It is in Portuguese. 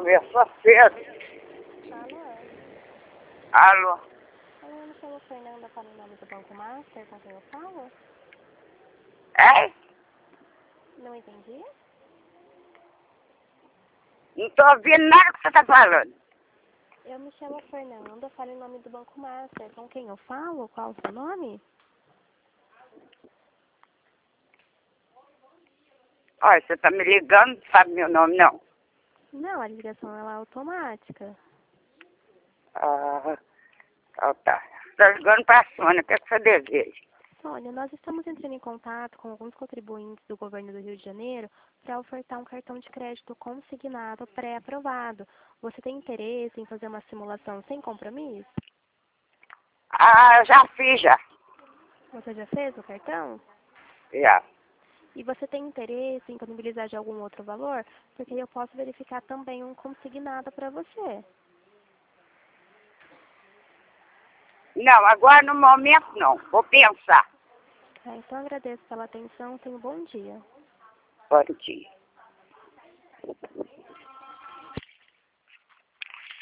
começou cedo. Alô? Alô? Eu me chamo Fernanda, falo em nome do Banco Master, com quem eu falo? É? Não entendi? Não tô ouvindo nada que você tá falando. Eu me chamo Fernanda, falo em nome do Banco Master, com quem eu falo? Qual o seu nome? Olha, você tá me ligando, não sabe meu nome, não. Não, a ligação ela é automática. Ah, tá. Tá ligando pra Sônia, o que é que você deseja? Sônia, nós estamos entrando em contato com alguns contribuintes do governo do Rio de Janeiro para ofertar um cartão de crédito consignado pré-aprovado. Você tem interesse em fazer uma simulação sem compromisso? Ah, eu já fiz, já. Você já fez o cartão? Já. E você tem interesse em disponibilizar de algum outro valor? Porque eu posso verificar também um consignado para você. Não, agora no momento não. Vou pensar. Então agradeço pela atenção. Tenha um bom dia. Bom dia.